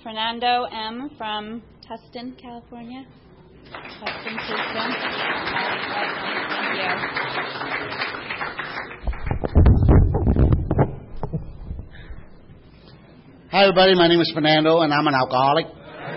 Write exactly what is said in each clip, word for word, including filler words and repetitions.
Fernando M. from Tustin, California. Tustin, Tucson. Thank you. Hi, everybody. My name is Fernando, and I'm an alcoholic.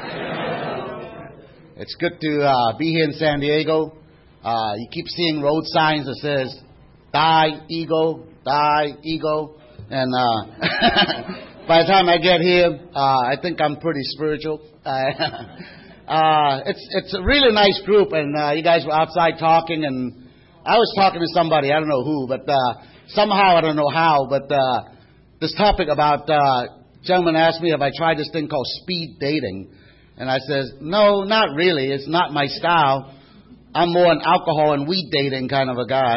It's good to uh, be here in San Diego. Uh, you keep seeing road signs that says, die, ego, die, ego. And uh, by the time I get here, uh, I think I'm pretty spiritual. uh, it's it's a really nice group, and uh, you guys were outside talking, and I was talking to somebody, I don't know who, but uh, somehow, I don't know how, but uh, this topic about, uh, gentleman asked me if I tried this thing called speed dating. And I says, no, not really. It's not my style. I'm more an alcohol and weed dating kind of a guy.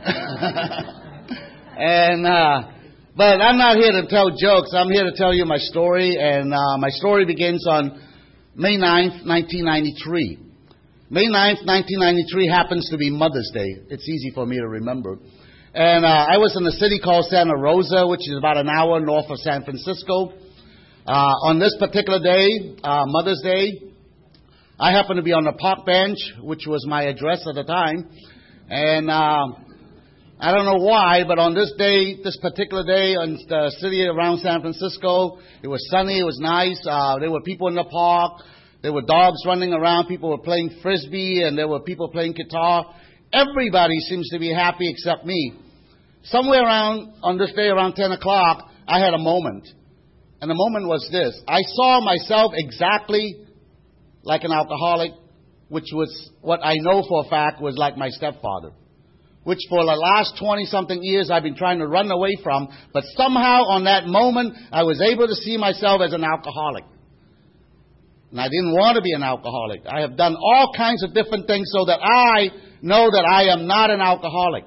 and uh, But I'm not here to tell jokes. I'm here to tell you my story. And uh, my story begins on May ninth, nineteen ninety-three. May ninth, nineteen ninety-three happens to be Mother's Day. It's easy for me to remember. And uh, I was in a city called Santa Rosa, which is about an hour north of San Francisco. Uh, on this particular day, uh, Mother's Day, I happened to be on the park bench, which was my address at the time. And uh, I don't know why, but on this day, this particular day, in the city around San Francisco, it was sunny, it was nice. Uh, there were people in the park. There were dogs running around. People were playing Frisbee, and there were people playing guitar. Everybody seems to be happy except me. Somewhere around, on this day, around ten o'clock, I had a moment. And the moment was this. I saw myself exactly like an alcoholic, which was what I know for a fact was like my stepfather, which for the last twenty-something years I've been trying to run away from. But somehow on that moment, I was able to see myself as an alcoholic. And I didn't want to be an alcoholic. I have done all kinds of different things so that I know that I am not an alcoholic.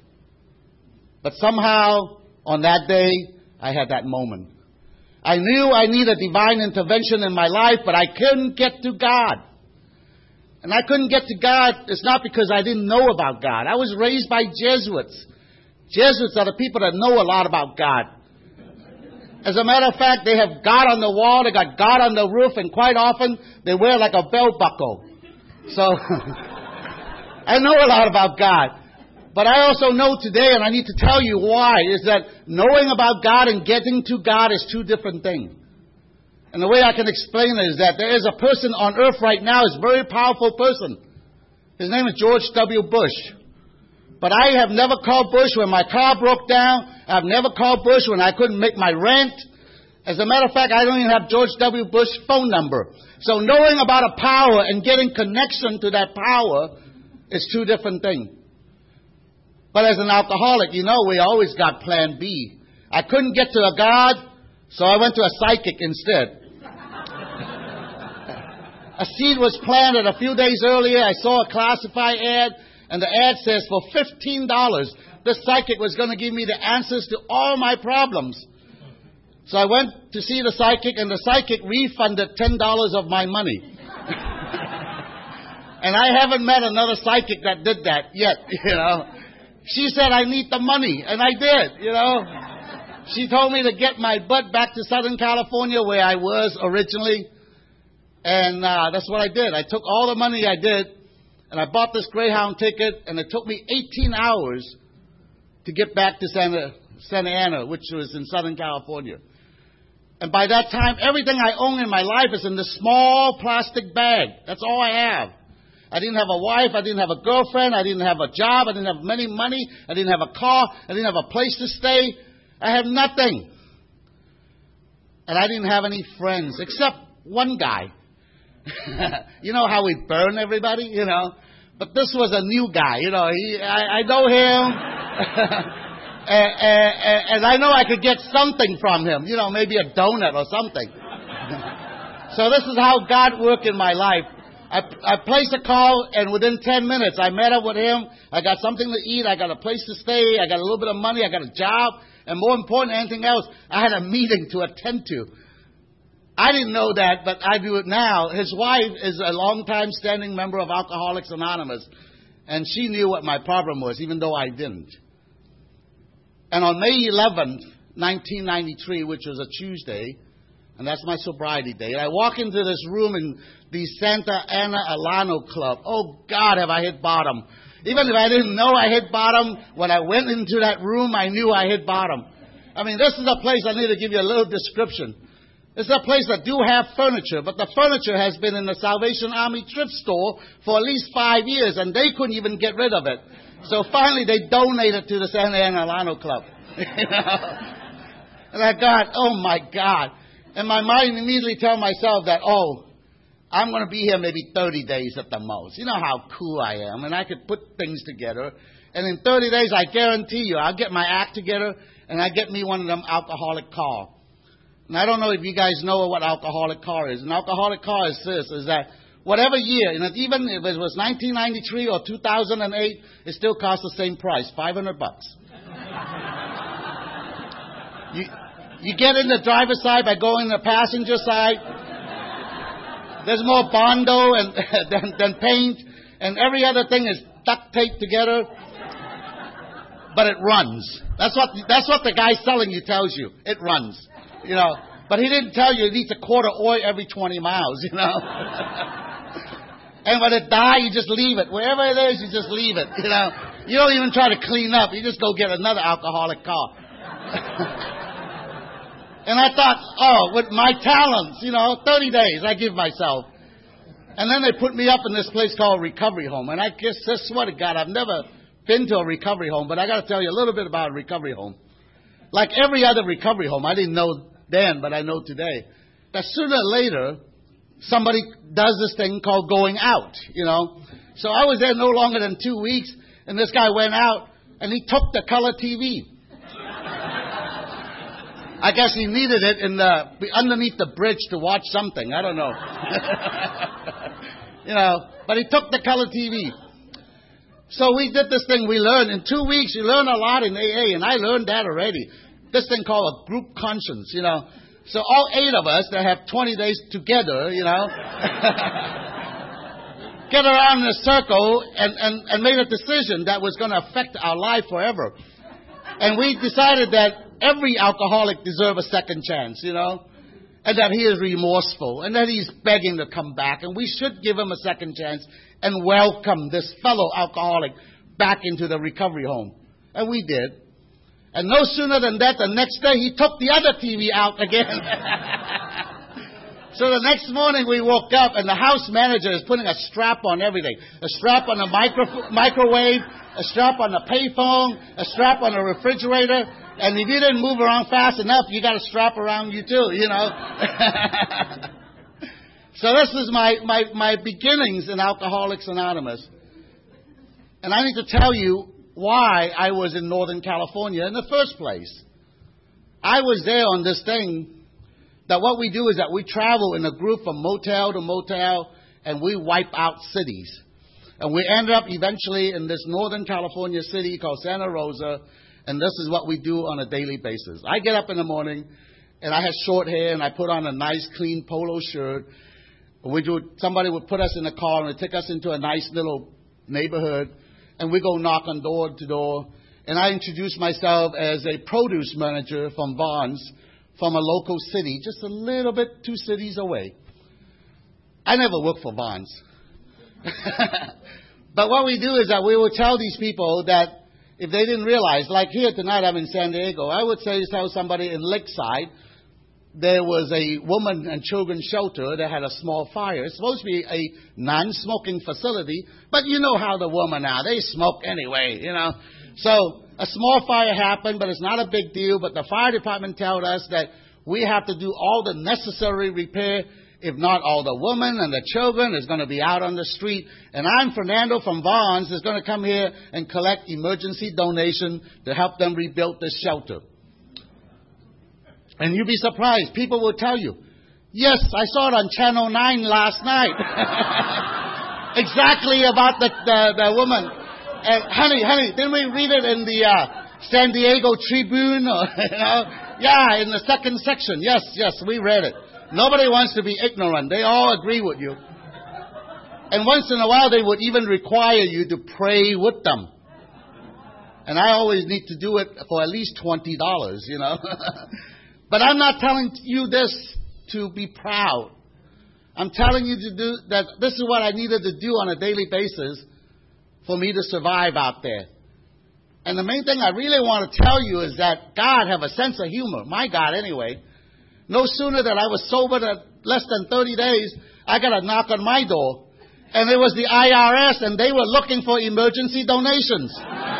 But somehow on that day, I had that moment. I knew I needed divine intervention in my life, but I couldn't get to God. And I couldn't get to God, it's not because I didn't know about God. I was raised by Jesuits. Jesuits are the people that know a lot about God. As a matter of fact, they have God on the wall, they got God on the roof, and quite often they wear like a belt buckle. So, I know a lot about God. But I also know today, and I need to tell you why, is that knowing about God and getting to God is two different things. And the way I can explain it is that there is a person on earth right now, is a very powerful person. His name is George W. Bush. But I have never called Bush when my car broke down. I've never called Bush when I couldn't make my rent. As a matter of fact, I don't even have George W. Bush's phone number. So knowing about a power and getting connection to that power is two different things. But as an alcoholic, you know, we always got plan B. I couldn't get to a God, so I went to a psychic instead. A seed was planted a few days earlier. I saw a classified ad, and the ad says for fifteen dollars, this psychic was going to give me the answers to all my problems. So I went to see the psychic, and the psychic refunded ten dollars of my money. And I haven't met another psychic that did that yet, you know. She said, I need the money, and I did, you know. She told me to get my butt back to Southern California where I was originally, and uh, that's what I did. I took all the money I did, and I bought this Greyhound ticket, and it took me eighteen hours to get back to Santa, Santa Ana, which was in Southern California. And by that time, everything I own in my life is in this small plastic bag. That's all I have. I didn't have a wife, I didn't have a girlfriend, I didn't have a job, I didn't have many money, I didn't have a car, I didn't have a place to stay. I had nothing. And I didn't have any friends, except one guy. You know how we burn everybody, you know? But this was a new guy, you know. He, I, I know him, and, and, and I know I could get something from him, you know, maybe a donut or something. So this is how God worked in my life. I, I placed a call, and within ten minutes, I met up with him. I got something to eat. I got a place to stay. I got a little bit of money. I got a job. And more important than anything else, I had a meeting to attend to. I didn't know that, but I do it now. His wife is a long-time standing member of Alcoholics Anonymous, and she knew what my problem was, even though I didn't. And on May eleventh, nineteen ninety-three, which was a Tuesday, And that's my sobriety day. And I walk into this room in the Santa Ana Alano Club. Oh, God, have I hit bottom. Even if I didn't know I hit bottom, when I went into that room, I knew I hit bottom. I mean, this is a place I need to give you a little description. This is a place that do have furniture, but the furniture has been in the Salvation Army thrift store for at least five years, and they couldn't even get rid of it. So finally, they donated to the Santa Ana Alano Club. You know? And I thought, oh, my God. And my mind immediately tell myself that, oh, I'm going to be here maybe thirty days at the most. You know how cool I am, and I could put things together. And in thirty days, I guarantee you, I'll get my act together, and I get me one of them alcoholic car. And I don't know if you guys know what alcoholic car is. An alcoholic car is this, is that whatever year, and even if it was nineteen ninety-three or two thousand eight, it still costs the same price, five hundred bucks. you, you get in the driver's side by going in the passenger side. There's more Bondo and, than, than paint, and every other thing is duct taped together. But it runs. That's what that's what the guy selling you tells you. It runs, you know. But he didn't tell you it needs a quart of oil every twenty miles, you know. And when it dies, you just leave it. Wherever it is, you just leave it, you know. You don't even try to clean up. You just go get another alcoholic car. And I thought, oh, with my talents, you know, thirty days I give myself. And then they put me up in this place called Recovery Home. And I guess, I swear to God, I've never been to a recovery home, but I got to tell you a little bit about a recovery home. Like every other recovery home, I didn't know then, but I know today, that sooner or later, somebody does this thing called going out, you know. So I was there no longer than two weeks, and this guy went out, and he took the color T V. I guess he needed it in the underneath the bridge to watch something. I don't know. You know, but he took the color T V. So we did this thing. We learned in two weeks. You learn a lot in A A, and I learned that already. This thing called a group conscience, you know. So all eight of us that have twenty days together, you know, get around in a circle and, and, and made a decision that was going to affect our life forever. And we decided that every alcoholic deserves a second chance, you know, and that he is remorseful and that he's begging to come back. And we should give him a second chance and welcome this fellow alcoholic back into the recovery home. And we did. And no sooner than that, the next day he took the other T V out again. So the next morning we woke up and the house manager is putting a strap on everything. A strap on the micro- microwave, a strap on the payphone, a strap on the refrigerator. And if you didn't move around fast enough, you got a strap around you too, you know. So this is my, my, my beginnings in Alcoholics Anonymous. And I need to tell you why I was in Northern California in the first place. I was there on this thing that what we do is that we travel in a group from motel to motel and we wipe out cities. And we ended up eventually in this Northern California city called Santa Rosa, and this is what we do on a daily basis. I get up in the morning and I had short hair and I put on a nice clean polo shirt. We would, somebody would put us in a car and they'd take us into a nice little neighborhood and we go knock on door to door. And I introduce myself as a produce manager from Vons, from a local city, just a little bit two cities away. I never worked for Vons. But what we do is that we will tell these people that if they didn't realize, like here tonight I'm in San Diego, I would say tell somebody in Lakeside there was a woman and children shelter that had a small fire. It's supposed to be a non-smoking facility, but you know how the women are. They smoke anyway, you know. So a small fire happened, but it's not a big deal. But the fire department told us that we have to do all the necessary repair. If not, all the women and the children is going to be out on the street. And I'm Fernando from Vons is going to come here and collect emergency donation to help them rebuild this shelter. And you'd be surprised. People will tell you, yes, I saw it on Channel nine last night. Exactly about the, the, the woman. And honey, honey, didn't we read it in the uh, San Diego Tribune? Or, you know? Yeah, in the second section. Yes, yes, we read it. Nobody wants to be ignorant. They all agree with you. And once in a while, they would even require you to pray with them. And I always need to do it for at least twenty dollars, you know. But I'm not telling you this to be proud. I'm telling you to do that. This is what I needed to do on a daily basis for me to survive out there. And the main thing I really want to tell you is that God have a sense of humor. My God, anyway. No sooner that I was sober than less than thirty days, I got a knock on my door. And it was the I R S, and they were looking for emergency donations.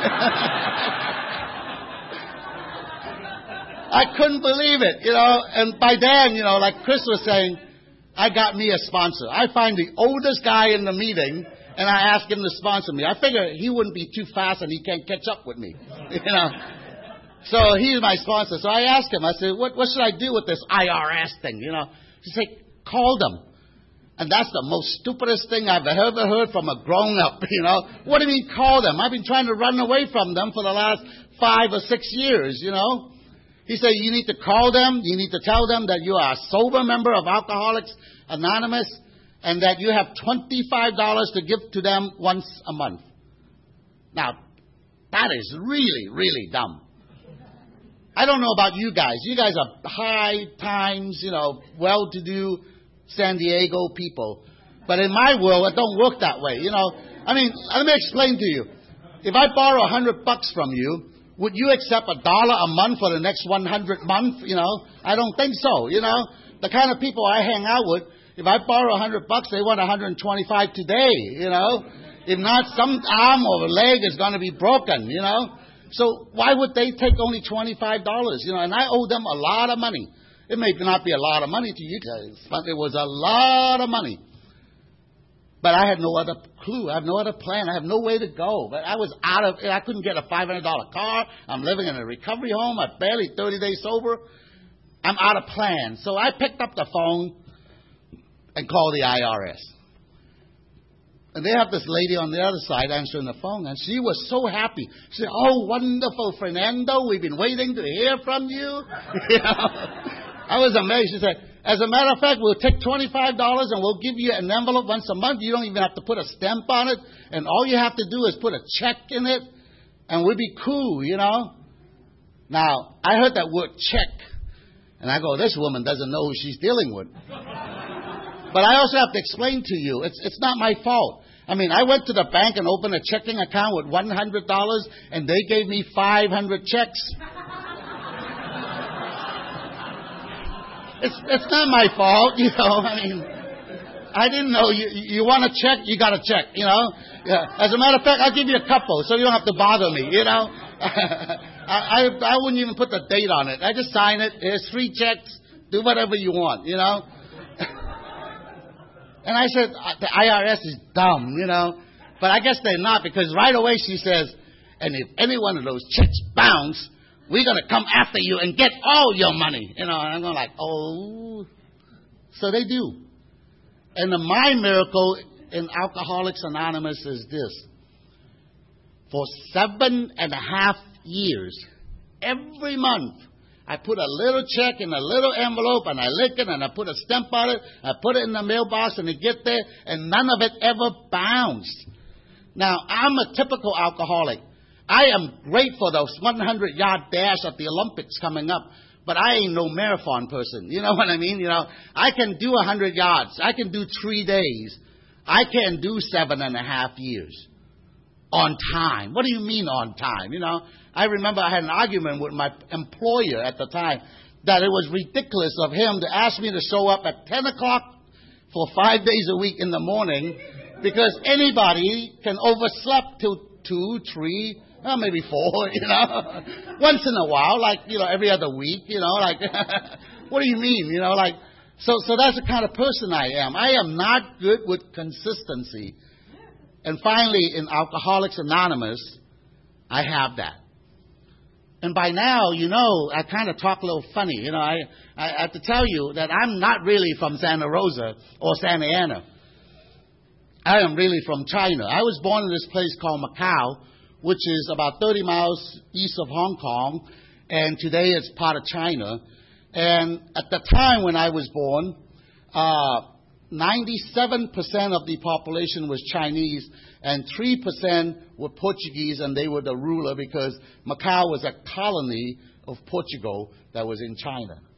I couldn't believe it, you know. And by then, you know, like Chris was saying, I got me a sponsor. I find the oldest guy in the meeting, and I ask him to sponsor me. I figure he wouldn't be too fast and he can't catch up with me, you know. So he's my sponsor. So I asked him, I said, what, what should I do with this I R S thing, you know? He said, call them. And that's the most stupidest thing I've ever heard from a grown-up, you know. What do you mean call them? I've been trying to run away from them for the last five or six years, you know. He said, you need to call them. You need to tell them that you are a sober member of Alcoholics Anonymous and that you have twenty-five dollars to give to them once a month. Now, that is really, really dumb. I don't know about you guys. You guys are high times, you know, well-to-do San Diego people. But in my world, it don't work that way. You know, I mean, let me explain to you. If I borrow a hundred bucks from you, would you accept a dollar a month for the next one hundred month? You know, I don't think so. You know, the kind of people I hang out with, if I borrow a hundred bucks, they want one hundred twenty-five today. You know, if not, some arm or leg is going to be broken. You know, so why would they take only twenty-five dollars? You know, and I owe them a lot of money. It may not be a lot of money to you guys, but it was a lot of money. But I had no other clue. I have no other plan. I have no way to go. But I was out of, I couldn't get a five hundred dollars car. I'm living in a recovery home. I'm barely thirty days sober. I'm out of plan. So I picked up the phone and called the I R S. And they have this lady on the other side answering the phone, and she was so happy. She said, oh, wonderful, Fernando. We've been waiting to hear from you. You know? I was amazed. She said, as a matter of fact, we'll take twenty-five dollars and we'll give you an envelope once a month. You don't even have to put a stamp on it. And all you have to do is put a check in it, and we'll be cool, you know. Now, I heard that word check, and I go, this woman doesn't know who she's dealing with. But I also have to explain to you, it's it's not my fault. I mean, I went to the bank and opened a checking account with one hundred dollars, and they gave me five hundred checks. It's it's not my fault, you know. I mean, I didn't know. You you want a check, you got a check, you know. Yeah. As a matter of fact, I'll give you a couple, so you don't have to bother me, you know. I, I I wouldn't even put the date on it. I just sign it. Here's three checks. Do whatever you want, you know. And I said, the I R S is dumb, you know. But I guess they're not, because right away she says, and if any one of those checks bounce, we're going to come after you and get all your money. You know, and I'm going like, oh. So they do. And the, my miracle in Alcoholics Anonymous is this. For seven and a half years, every month, I put a little check in a little envelope, and I lick it, and I put a stamp on it. I put it in the mailbox, and it get there, and none of it ever bounced. Now, I'm a typical alcoholic. I am great for those one hundred yard dash at the Olympics coming up, but I ain't no marathon person. You know what I mean? You know, I can do one hundred yards. I can do three days. I can't do seven and a half years on time. What do you mean on time? You know, I remember I had an argument with my employer at the time that it was ridiculous of him to ask me to show up at ten o'clock for five days a week in the morning, because anybody can oversleep till two, three, well, maybe four, you know, once in a while, like, you know, every other week, you know, like, what do you mean, you know, like, so, so that's the kind of person I am. I am not good with consistency. And finally, in Alcoholics Anonymous, I have that. And by now, you know, I kind of talk a little funny. You know, I, I have to tell you that I'm not really from Santa Rosa or Santa Ana. I am really from China. I was born in this place called Macau, which is about thirty miles east of Hong Kong, and today it's part of China. And at the time when I was born, uh, ninety-seven percent of the population was Chinese, and three percent were Portuguese, and they were the ruler because Macau was a colony of Portugal that was in China.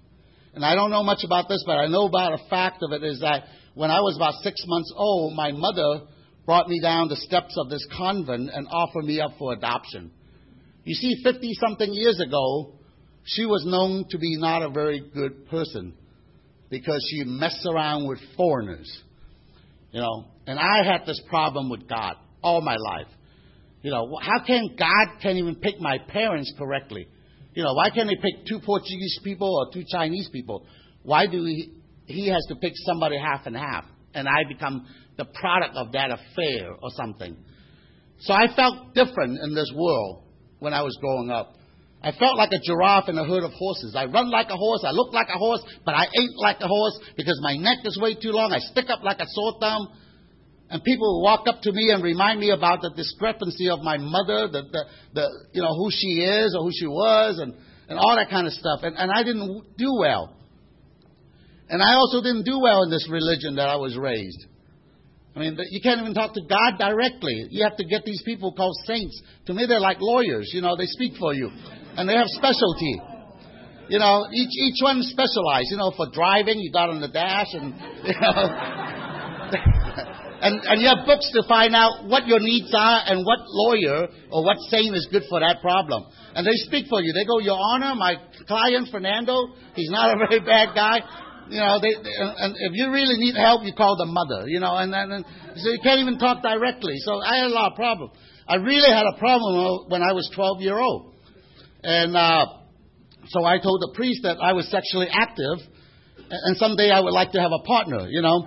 And I don't know much about this, but I know about a fact of it is that when I was about six months old, my mother brought me down the steps of this convent and offered me up for adoption. You see, fifty-something years ago, she was known to be not a very good person because she messed around with foreigners, you know. And I had this problem with God all my life. You know, how can God can't even pick my parents correctly? You know, why can't he pick two Portuguese people or two Chinese people? Why do he, he has to pick somebody half and half? And I become the product of that affair or something. So I felt different in this world when I was growing up. I felt like a giraffe in a herd of horses. I run like a horse, I look like a horse, but I ain't like a horse because my neck is way too long. I stick up like a sore thumb. And people will walk up to me and remind me about the discrepancy of my mother, the, the, the you know, who she is or who she was, and, and all that kind of stuff. And, and I didn't do well. And I also didn't do well in this religion that I was raised. I mean, you can't even talk to God directly. You have to get these people called saints. To me, they're like lawyers. You know, they speak for you. And they have specialty. You know, each each one specialized. You know, for driving, you got on the dash, and, you know... And, and you have books to find out what your needs are and what lawyer or what saint is good for that problem. And they speak for you. They go, Your Honor, my client, Fernando, he's not a very bad guy. You know, they, they, and if you really need help, you call the mother, you know, and, and, and so you can't even talk directly. So I had a lot of problems. I really had a problem when I was twelve years old. And uh, so I told the priest that I was sexually active and someday I would like to have a partner, you know.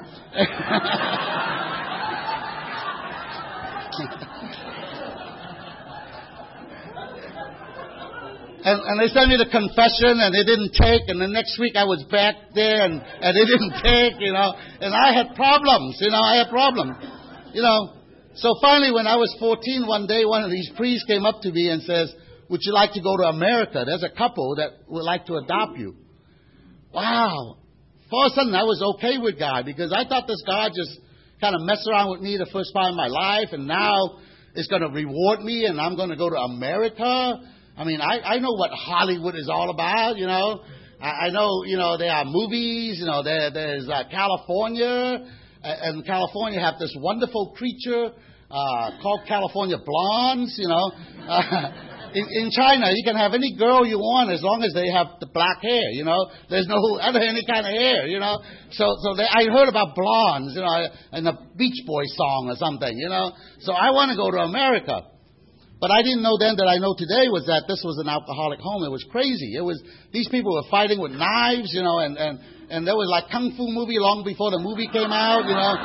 And, and they sent me the confession, and it didn't take. And the next week I was back there, and, and it didn't take, you know. And I had problems, you know. I had problems, you know. So finally, when I was fourteen, one day, one of these priests came up to me and says, "Would you like to go to America? There's a couple that would like to adopt you." Wow. For a sudden, I was okay with God because I thought this God just kind of messed around with me the first part of my life, and now it's going to reward me, and I'm going to go to America. I mean, I, I know what Hollywood is all about, you know. I, I know, you know, there are movies, you know, there, there's uh, California, and California have this wonderful creature uh, called California Blondes, you know. Uh, in, in China, you can have any girl you want as long as they have the black hair, you know. There's no other any kind of hair, you know. So so they, I heard about blondes, you know, in a Beach Boys song or something, you know. So I want to go to America. But I didn't know then that I know today was that this was an alcoholic home. It was crazy. It was, these people were fighting with knives, you know, and, and, and there was like Kung Fu movie long before the movie came out, you know.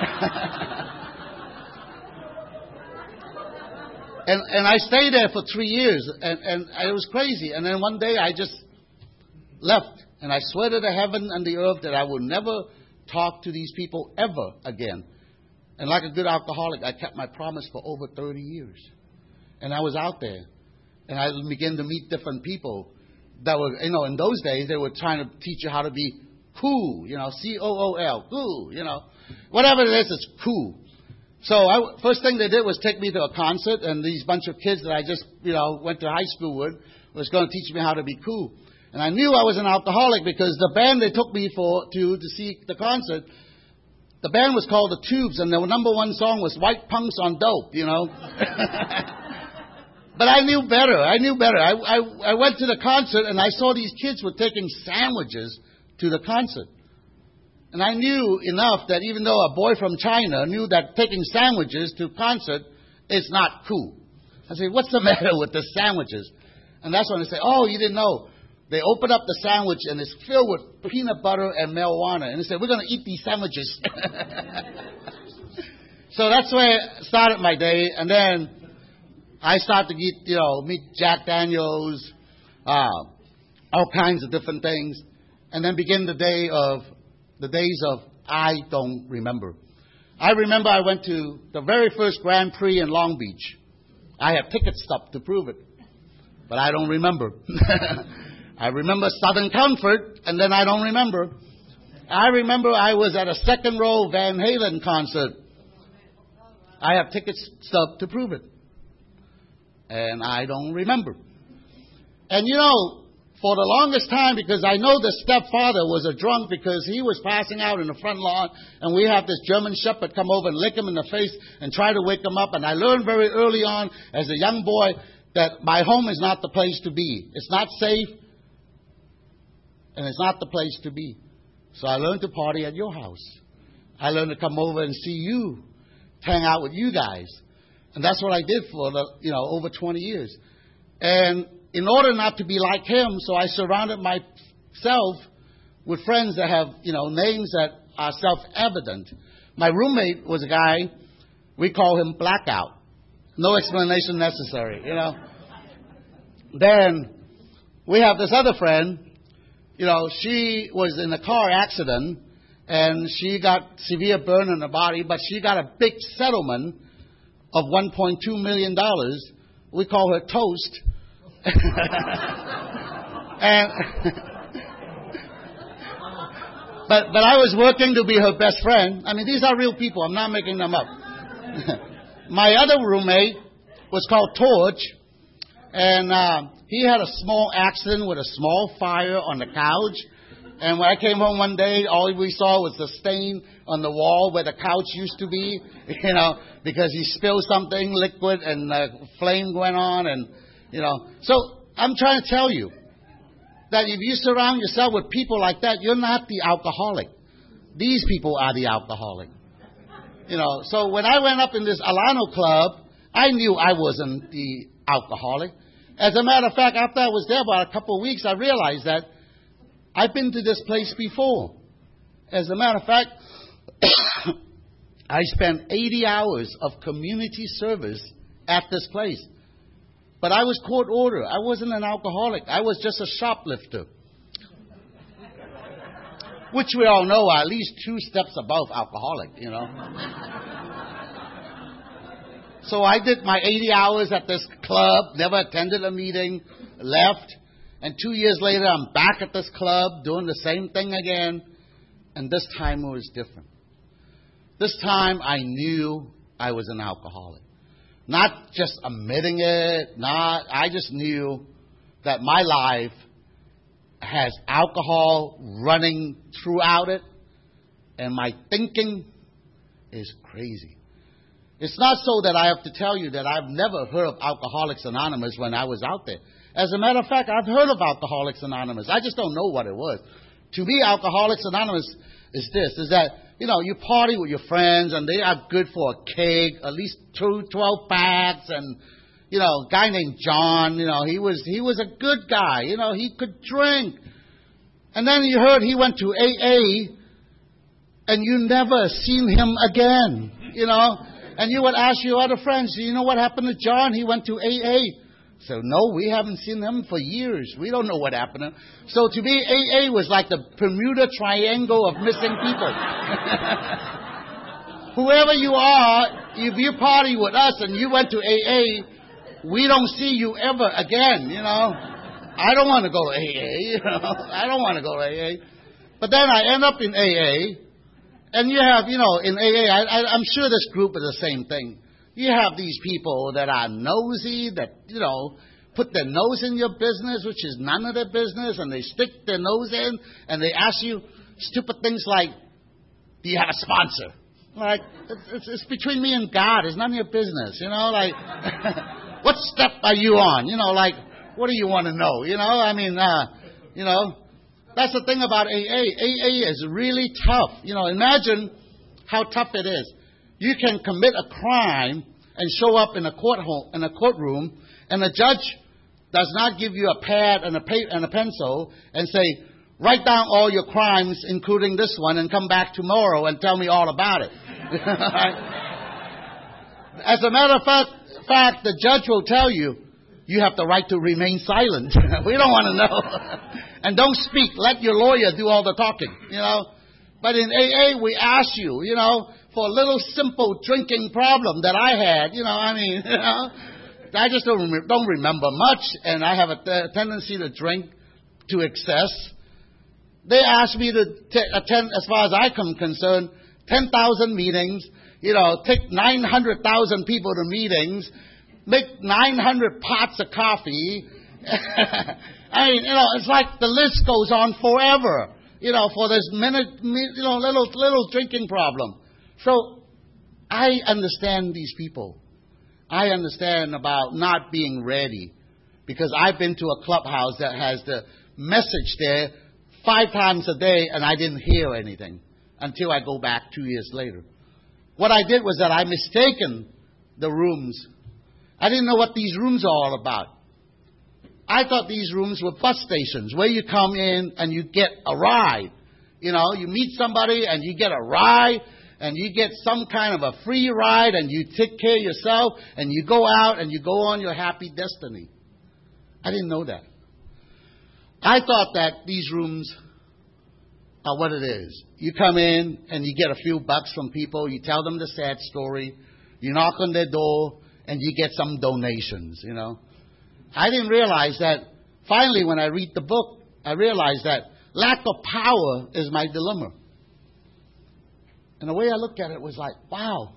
and, and I stayed there for three years, and, and it was crazy. And then one day I just left, and I swear to the heaven and the earth that I would never talk to these people ever again. And like a good alcoholic, I kept my promise for over thirty years. And I was out there, and I began to meet different people that were, you know, in those days, they were trying to teach you how to be cool, you know, C O O L, cool, you know. Whatever it is, it's cool. So I, first thing they did was take me to a concert, and these bunch of kids that I just, you know, went to high school with was going to teach me how to be cool. And I knew I was an alcoholic because the band they took me for to, to see the concert, the band was called The Tubes, and their number one song was White Punks on Dope, you know. But I knew better. I knew better. I, I, I went to the concert, and I saw these kids were taking sandwiches to the concert. And I knew enough that even though a boy from China knew that taking sandwiches to concert is not cool. I said, what's the matter with the sandwiches? And that's when they say, oh, you didn't know. They open up the sandwich, and it's filled with peanut butter and marijuana. And they said, we're going to eat these sandwiches. So that's where I started my day. And then I started to get, you know, meet Jack Daniels, uh, all kinds of different things. And then begin the day of, the days of I don't remember. I remember I went to the very first Grand Prix in Long Beach. I have ticket stub to prove it. But I don't remember. I remember Southern Comfort, and then I don't remember. I remember I was at a second row Van Halen concert. I have ticket stub to prove it. And I don't remember. And you know, for the longest time, because I know the stepfather was a drunk because he was passing out in the front lawn, and we have this German Shepherd come over and lick him in the face and try to wake him up. And I learned very early on as a young boy that my home is not the place to be. It's not safe, and it's not the place to be. So I learned to party at your house. I learned to come over and see you, hang out with you guys. And that's what I did for the, you know, over twenty years. And in order not to be like him, so I surrounded myself with friends that have, you know, names that are self-evident. My roommate was a guy, we call him Blackout. No explanation necessary, you know. Then we have this other friend, you know, she was in a car accident and she got severe burn in her body, but she got a big settlement of one point two million dollars. We call her Toast. and but but I was working to be her best friend. I mean, these are real people. I'm not making them up. My other roommate was called Torch, and uh, he had a small accident with a small fire on the couch. And when I came home one day, all we saw was the stain on the wall where the couch used to be, you know, because he spilled something liquid and the flame went on, and you know. So I'm trying to tell you that if you surround yourself with people like that, you're not the alcoholic. These people are the alcoholic. You know, so when I went up in this Alano club, I knew I wasn't the alcoholic. As a matter of fact, after I was there about a couple of weeks, I realized that I've been to this place before. As a matter of fact, I spent eighty hours of community service at this place. But I was court ordered. I wasn't an alcoholic. I was just a shoplifter. Which we all know are at least two steps above alcoholic, you know. So I did my eighty hours at this club, never attended a meeting, left. And two years later, I'm back at this club doing the same thing again. And this time it was different. This time I knew I was an alcoholic. Not just admitting it, not, I just knew that my life has alcohol running throughout it, and my thinking is crazy. It's not so that I have to tell you that I've never heard of Alcoholics Anonymous when I was out there. As a matter of fact, I've heard of Alcoholics Anonymous. I just don't know what it was. To me, Alcoholics Anonymous is this, is that, you know, you party with your friends and they are good for a keg, at least two, twelve packs, and, you know, a guy named John, you know, he was, he was a good guy, you know, he could drink. And then you heard he went to A A and you never seen him again, you know, and you would ask your other friends, do you know what happened to John? He went to A A. So, no, we haven't seen him for years. We don't know what happened to him. So, to me, A A was like the Bermuda Triangle of missing people. Whoever you are, if you party with us and you went to A A, we don't see you ever again, you know. I don't want to go to A A, you know. I don't want to go to A A. But then I end up in A A, and you have, you know, in A A, I, I, I'm sure this group is the same thing. You have these people that are nosy, that, you know, put their nose in your business, which is none of their business, and they stick their nose in, and they ask you stupid things like, do you have a sponsor? Like, it's, it's, it's between me and God. It's none of your business, you know, like, what step are you on? You know, like, what do you want to know? You know, I mean, uh, you know, that's the thing about A A. A A is really tough. You know, imagine how tough it is. You can commit a crime and show up in a court home, in a courtroom, and the judge does not give you a pad and a, pa- and a pencil and say, write down all your crimes, including this one, and come back tomorrow and tell me all about it. As a matter of fact, fact, the judge will tell you, you have the right to remain silent. We don't want to know. And don't speak. Let your lawyer do all the talking, you know. But in A A, we ask you, you know, for a little simple drinking problem that I had, you know, I mean, you know, I just don't, rem- don't remember much, and I have a t- tendency to drink to excess. They asked me to t- attend, as far as I'm concerned, ten thousand meetings, you know, take nine hundred thousand people to meetings, make nine hundred pots of coffee, I mean, you know, it's like the list goes on forever. You know, for this minute, you know, little little drinking problem. So I understand these people. I understand about not being ready, because I've been to a clubhouse that has the message there five times a day, and I didn't hear anything until I go back two years later. What I did was that I mistaken the rooms. I didn't know what these rooms are all about. I thought these rooms were bus stations where you come in and you get a ride. You know, you meet somebody and you get a ride, and you get some kind of a free ride, and you take care of yourself, and you go out and you go on your happy destiny. I didn't know that. I thought that these rooms are what it is. You come in and you get a few bucks from people. You tell them the sad story. You knock on their door and you get some donations, you know. I didn't realize that finally when I read the book, I realized that lack of power is my dilemma. And the way I looked at it was like, wow,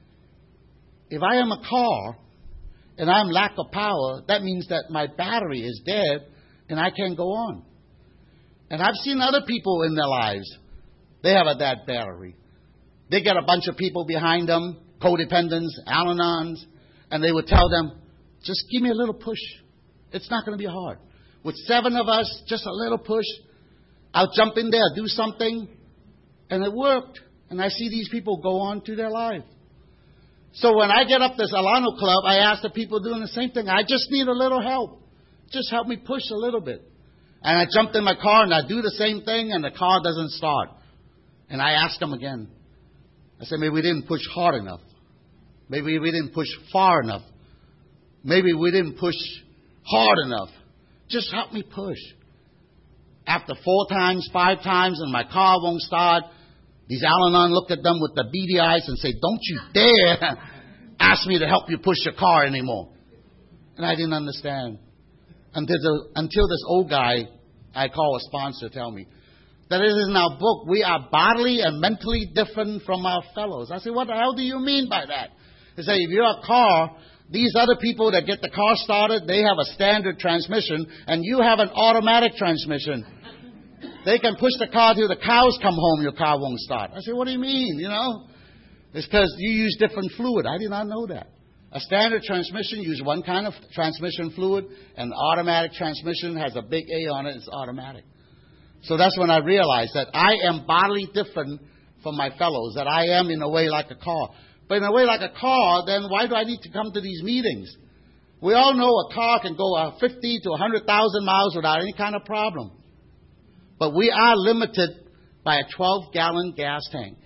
if I am a car and I'm lack of power, that means that my battery is dead and I can't go on. And I've seen other people in their lives. They have a dead battery. They get a bunch of people behind them, codependents, Al-Anons, and they would tell them, just give me a little push. It's not going to be hard. With seven of us, just a little push. I'll jump in there, do something. And it worked. And I see these people go on to their life. So when I get up this Alano Club, I ask the people doing the same thing. I just need a little help. Just help me push a little bit. And I jumped in my car and I do the same thing and the car doesn't start. And I ask them again. I said, maybe we didn't push hard enough. Maybe we didn't push far enough. Maybe we didn't push hard enough. Just help me push. After four times, five times, and my car won't start, these Al-Anon look at them with the beady eyes and say, don't you dare ask me to help you push your car anymore. And I didn't understand. Until, the, until this old guy I call a sponsor tell me that it is in our book, we are bodily and mentally different from our fellows. I said, what the hell do you mean by that? He said, if you're a car, these other people that get the car started, they have a standard transmission, and you have an automatic transmission. They can push the car till the cows come home, your car won't start. I said, what do you mean, you know? It's because you use different fluid. I did not know that. A standard transmission uses one kind of transmission fluid. An automatic transmission has a big A on it. It's automatic. So that's when I realized that I am bodily different from my fellows, that I am in a way like a car. But in a way like a car, then why do I need to come to these meetings? We all know a car can go fifty to one hundred thousand miles without any kind of problem. But we are limited by a twelve gallon gas tank.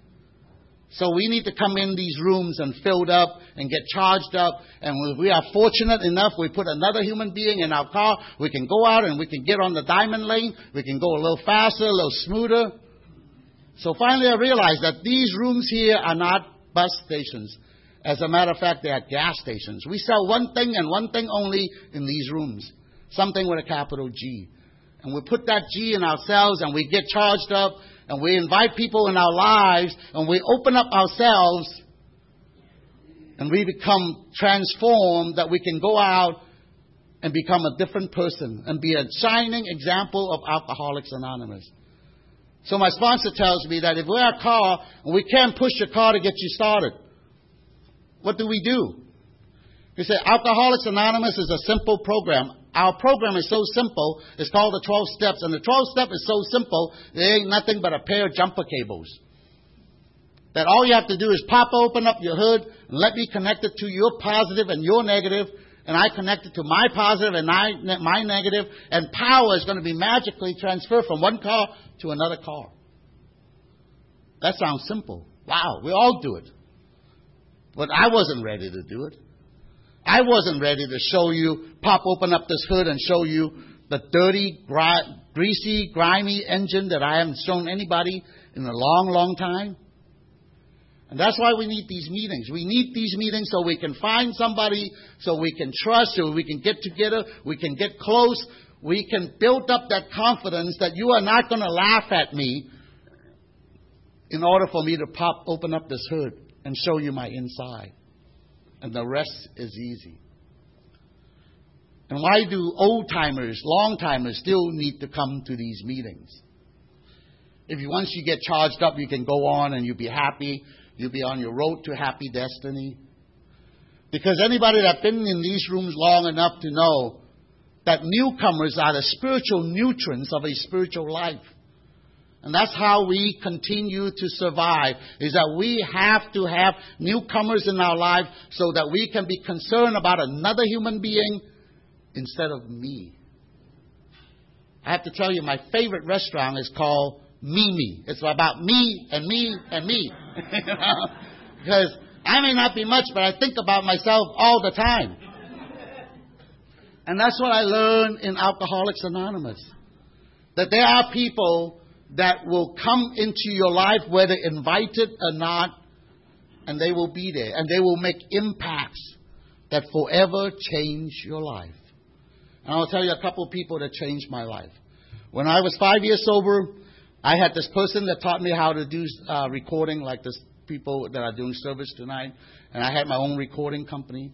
So we need to come in these rooms and filled up and get charged up. And if we are fortunate enough, we put another human being in our car, we can go out and we can get on the diamond lane. We can go a little faster, a little smoother. So finally I realized that these rooms here are not bus stations. As a matter of fact, they are gas stations. We sell one thing and one thing only in these rooms. Something with a capital G. And we put that G in ourselves and we get charged up. And we invite people in our lives, and we open up ourselves, and we become transformed, that we can go out and become a different person and be a shining example of Alcoholics Anonymous. So my sponsor tells me that if we're a car and we can't push your car to get you started, what do we do? He said, Alcoholics Anonymous is a simple program. Our program is so simple, it's called the twelve steps. And the twelve step is so simple, there ain't nothing but a pair of jumper cables. That all you have to do is pop open up your hood and let me connect it to your positive and your negative, and I connect it to my positive and my, my negative, and power is going to be magically transferred from one car to another car. That sounds simple. Wow, we all do it. But I wasn't ready to do it. I wasn't ready to show you, pop open up this hood and show you the dirty, gri- greasy, grimy engine that I haven't shown anybody in a long, long time. And that's why we need these meetings. We need these meetings so we can find somebody, so we can trust, so we can get together, we can get close, we can build up that confidence that you are not going to laugh at me in order for me to pop open up this hood and show you my inside. And the rest is easy. And why do old-timers, long-timers still need to come to these meetings? If you, once you get charged up, you can go on and you'll be happy. You'll be on your road to happy destiny. Because anybody that's been in these rooms long enough to know that newcomers are the spiritual nutrients of a spiritual life. And that's how we continue to survive, is that we have to have newcomers in our life so that we can be concerned about another human being instead of me. I have to tell you, my favorite restaurant is called Mimi. It's about me and me and me. You know? Because I may not be much, but I think about myself all the time. And that's what I learned in Alcoholics Anonymous. That there are people that will come into your life, whether invited or not, and they will be there. And they will make impacts that forever change your life. And I'll tell you a couple of people that changed my life. When I was five years sober, I had this person that taught me how to do uh, recording, like this people that are doing service tonight. And I had my own recording company.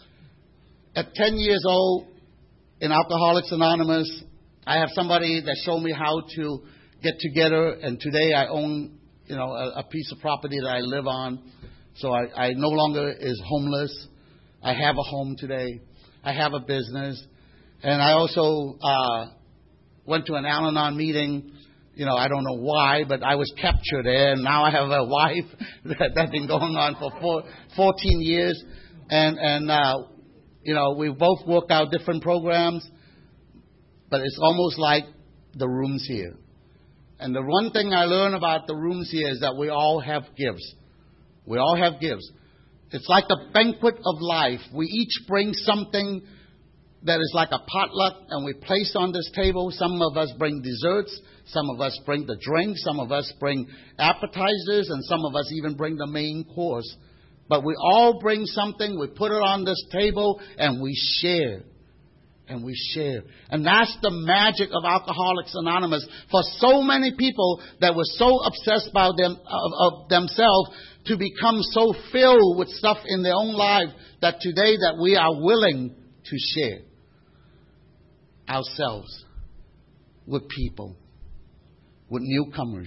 At ten years old, in Alcoholics Anonymous, I have somebody that showed me how to get together. And today I own, you know, a, a piece of property that I live on. So I, I no longer is homeless. I have a home today. I have a business. And I also uh, went to an Al-Anon meeting. You know, I don't know why, but I was captured there. And now I have a wife that, that's been going on for four, fourteen years. And, and uh, you know, we both work out different programs. But it's almost like the rooms here. And the one thing I learned about the rooms here is that we all have gifts. We all have gifts. It's like the banquet of life. We each bring something that is like a potluck, and we place on this table. Some of us bring desserts. Some of us bring the drinks. Some of us bring appetizers. And some of us even bring the main course. But we all bring something. We put it on this table, and we share. And we share. And that's the magic of Alcoholics Anonymous. For so many people that were so obsessed about them, of, of themselves, to become so filled with stuff in their own life, that today that we are willing to share ourselves with people, with newcomers.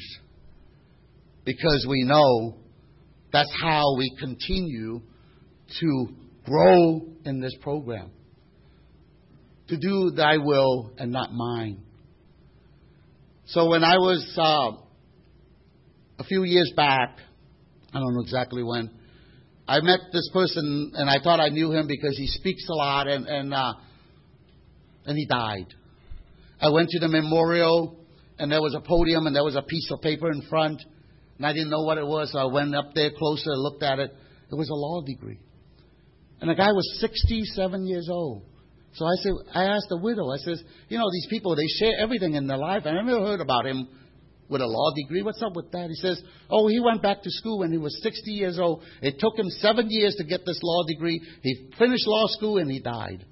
Because we know that's how we continue to grow in this program. To do thy will and not mine. So when I was uh, a few years back, I don't know exactly when, I met this person and I thought I knew him because he speaks a lot, and and, uh, and he died. I went to the memorial and there was a podium and there was a piece of paper in front, and I didn't know what it was, so I went up there closer and looked at it. It was a law degree. And the guy was sixty-seven years old. So I said, I asked the widow, I says, you know, these people, they share everything in their life. I never heard about him with a law degree. What's up with that? He says, oh, he went back to school when he was sixty years old. It took him seven years to get this law degree. He finished law school and he died.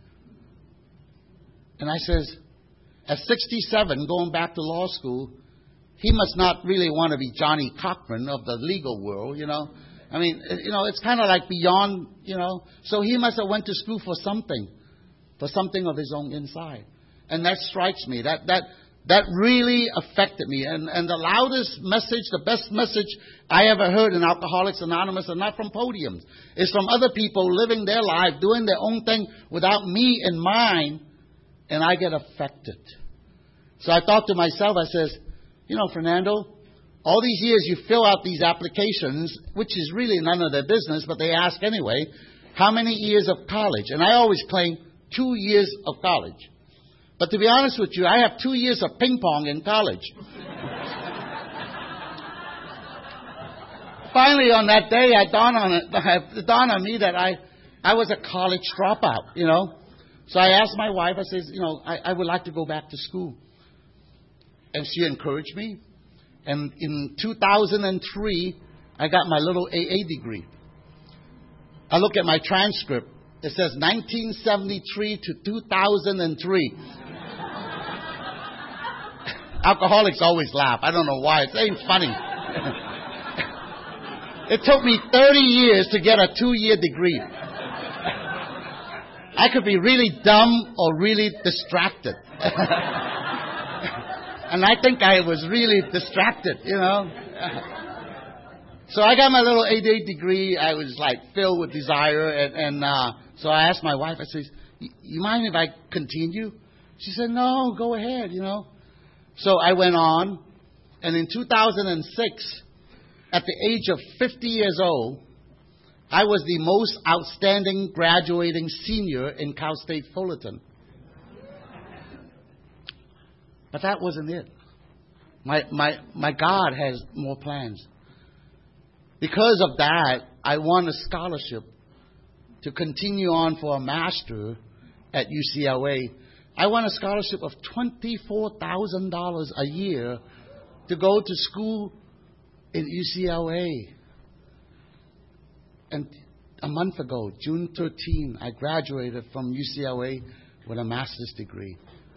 And I says, at sixty-seven, going back to law school, he must not really want to be Johnny Cochran of the legal world, you know. I mean, you know, it's kind of like beyond, you know. So he must have went to school for something. For something of his own inside. And that strikes me. That that that really affected me. And, and the loudest message, the best message I ever heard in Alcoholics Anonymous, and not from podiums, is from other people living their life, doing their own thing without me in mind, and I get affected. So I thought to myself, I says, you know, Fernando, all these years you fill out these applications, which is really none of their business, but they ask anyway, how many years of college? And I always claim two years of college. But to be honest with you, I have two years of ping pong in college. Finally, on that day, I dawned on it, it dawned on me that I, I was a college dropout, you know. So I asked my wife, I says, you know, I, I would like to go back to school. And she encouraged me. And in two thousand three, I got my little A A degree. I look at my transcript. It says nineteen seventy-three to two thousand three. Alcoholics always laugh. I don't know why. It ain't funny. It took me thirty years to get a two-year degree. I could be really dumb or really distracted. And I think I was really distracted, you know. So I got my little eight A degree. I was like filled with desire. And, and uh, so I asked my wife, I said, you mind if I continue? She said, no, go ahead, you know. So I went on. And in two thousand six, at the age of fifty years old, I was the most outstanding graduating senior in Cal State Fullerton. But that wasn't it. My, my, my God has more plans. Because of that, I won a scholarship to continue on for a master at U C L A. I won a scholarship of twenty-four thousand dollars a year to go to school in U C L A. And a month ago, June thirteenth, I graduated from U C L A with a master's degree.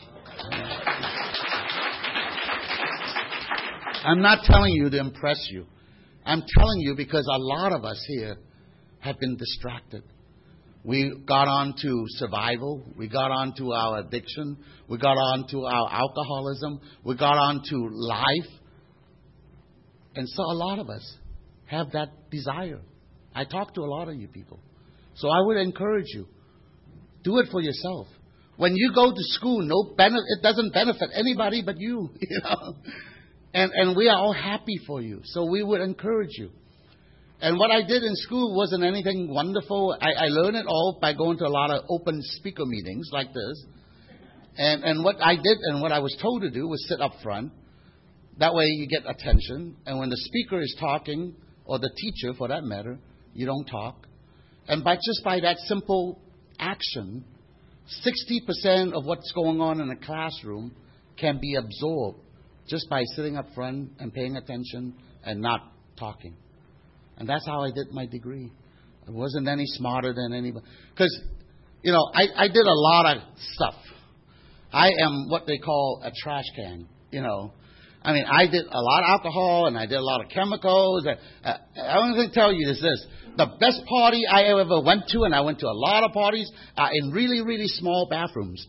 I'm not telling you to impress you. I'm telling you because a lot of us here have been distracted. We got on to survival. We got on to our addiction. We got on to our alcoholism. We got on to life. And so a lot of us have that desire. I talk to a lot of you people. So I would encourage you, do it for yourself. When you go to school, no benefit, it doesn't benefit anybody but you. You know? And, and we are all happy for you. So we would encourage you. And what I did in school wasn't anything wonderful. I, I learned it all by going to a lot of open speaker meetings like this. And, and what I did and what I was told to do was sit up front. That way you get attention. And when the speaker is talking, or the teacher for that matter, you don't talk. And by just by that simple action, sixty percent of what's going on in a classroom can be absorbed just by sitting up front and paying attention and not talking. And that's how I did my degree. I wasn't any smarter than anybody. Because, you know, I, I did a lot of stuff. I am what they call a trash can, you know. I mean, I did a lot of alcohol and I did a lot of chemicals. Uh, I only thing to tell you is this. The best party I ever went to, and I went to a lot of parties, are in really, really small bathrooms.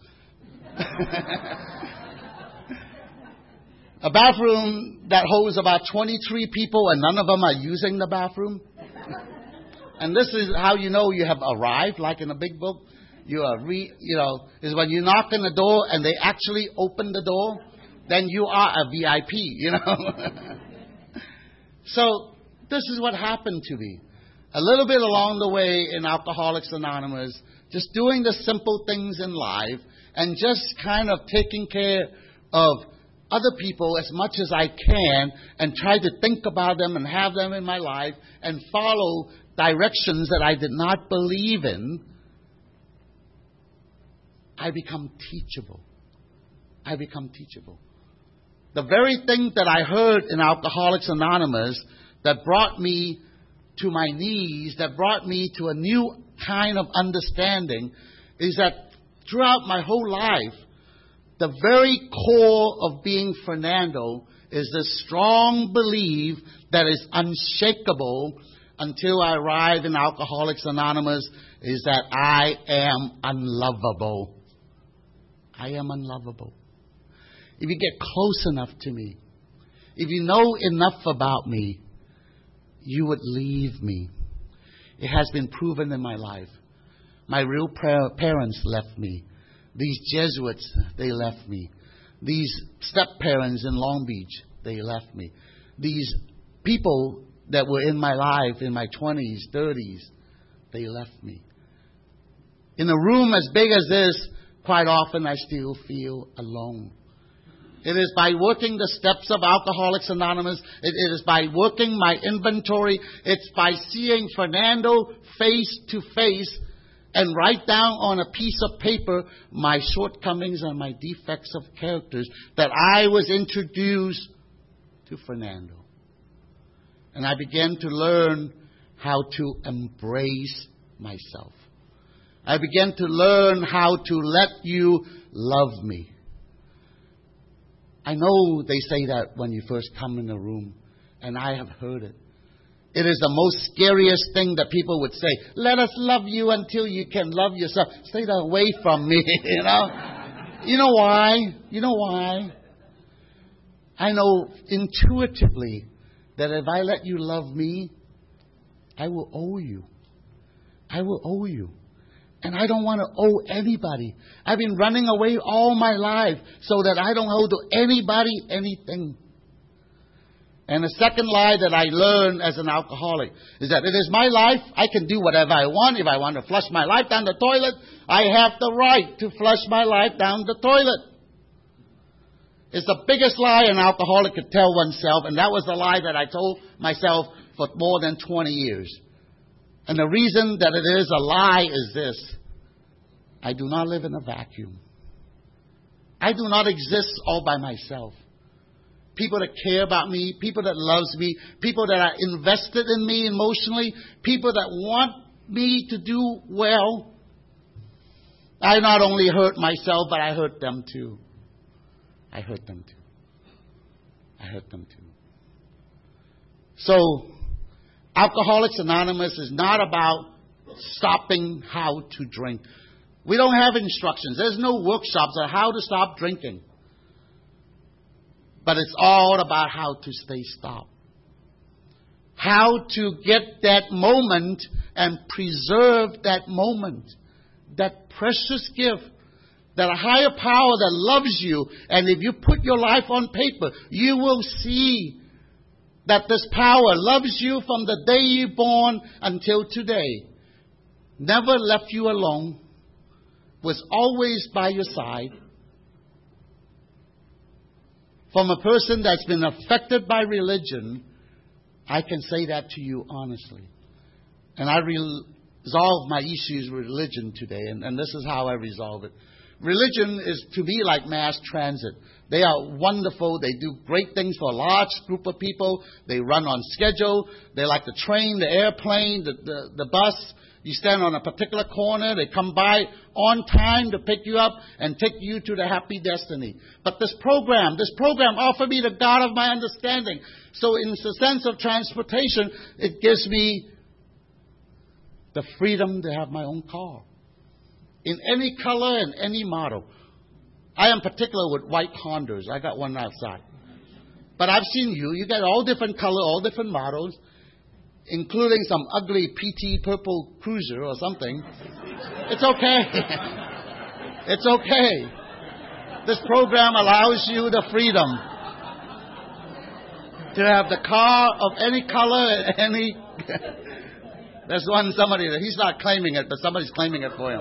A bathroom that holds about twenty-three people and none of them are using the bathroom. And this is how you know you have arrived, like in a big book. You are, re, you know, is when you knock on the door and they actually open the door, then you are a V I P, you know. So this is what happened to me. A little bit along the way in Alcoholics Anonymous, just doing the simple things in life and just kind of taking care of other people as much as I can and try to think about them and have them in my life and follow directions that I did not believe in, I become teachable. I become teachable. The very thing that I heard in Alcoholics Anonymous that brought me to my knees, that brought me to a new kind of understanding, is that throughout my whole life, the very core of being Fernando is this strong belief that is unshakable until I arrive in Alcoholics Anonymous, is that I am unlovable. I am unlovable. If you get close enough to me, if you know enough about me, you would leave me. It has been proven in my life. My real parents left me. These Jesuits, they left me. These step-parents in Long Beach, they left me. These people that were in my life in my twenties, thirties, they left me. In a room as big as this, quite often I still feel alone. It is by working the steps of Alcoholics Anonymous. It, it is by working my inventory. It's by seeing Fernando face to face and write down on a piece of paper my shortcomings and my defects of characters that I was introduced to Fernando. And I began to learn how to embrace myself. I began to learn how to let you love me. I know they say that when you first come in the room, and I have heard it. It is the most scariest thing that people would say. Let us love you until you can love yourself. Stay away from me, you know. You know why? You know why? I know intuitively that if I let you love me, I will owe you. I will owe you. And I don't want to owe anybody. I've been running away all my life so that I don't owe to anybody anything. And the second lie that I learned as an alcoholic is that it is my life. I can do whatever I want. If I want to flush my life down the toilet, I have the right to flush my life down the toilet. It's the biggest lie an alcoholic could tell oneself, and that was the lie that I told myself for more than twenty years. And the reason that it is a lie is this. I do not live in a vacuum. I do not exist all by myself. People that care about me, people that loves me, people that are invested in me emotionally, people that want me to do well. I not only hurt myself, but I hurt them too. I hurt them too. I hurt them too. So, Alcoholics Anonymous is not about stopping how to drink. We don't have instructions. There's no workshops on how to stop drinking. But it's all about how to stay stopped. How to get that moment and preserve that moment. That precious gift. That a higher power that loves you. And if you put your life on paper, you will see that this power loves you from the day you're born until today. Never left you alone. Was always by your side. From a person that's been affected by religion, I can say that to you honestly. And I resolve my issues with religion today, and, and this is how I resolve it. Religion is to me like mass transit. They are wonderful. They do great things for a large group of people. They run on schedule. They like the train, the airplane, the, the, the bus. You stand on a particular corner. They come by on time to pick you up and take you to the happy destiny. But this program, this program offered me the God of my understanding. So in the sense of transportation, it gives me the freedom to have my own car. In any color and any model. I am particular with white Hondas. I got one outside. But I've seen you. You got all different color, all different models, including some ugly P T purple cruiser or something. It's okay. It's okay. This program allows you the freedom to have the car of any color and any... There's one, somebody, that he's not claiming it, but somebody's claiming it for him.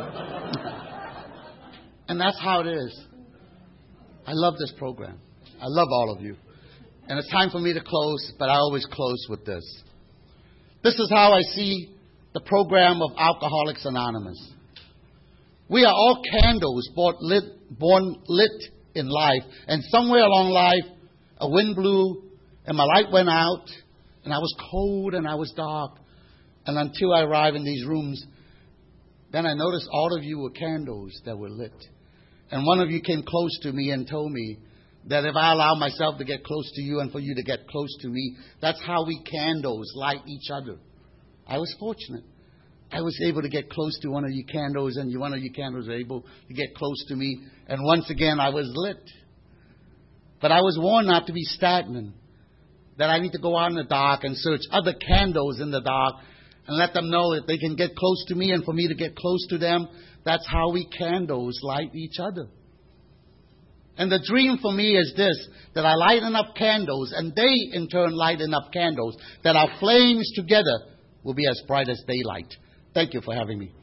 And that's how it is. I love this program. I love all of you. And it's time for me to close, but I always close with this. This is how I see the program of Alcoholics Anonymous. We are all candles born lit, born lit in life. And somewhere along life, a wind blew, and my light went out, and I was cold and I was dark. And until I arrived in these rooms, then I noticed all of you were candles that were lit. And one of you came close to me and told me that if I allow myself to get close to you and for you to get close to me, that's how we candles light each other. I was fortunate. I was able to get close to one of you candles, and one of you candles were able to get close to me. And once again, I was lit. But I was warned not to be stagnant, that I need to go out in the dark and search other candles in the dark and let them know that they can get close to me and for me to get close to them. That's how we candles light each other. And the dream for me is this, that I light enough candles and they in turn light enough candles, that our flames together will be as bright as daylight. Thank you for having me.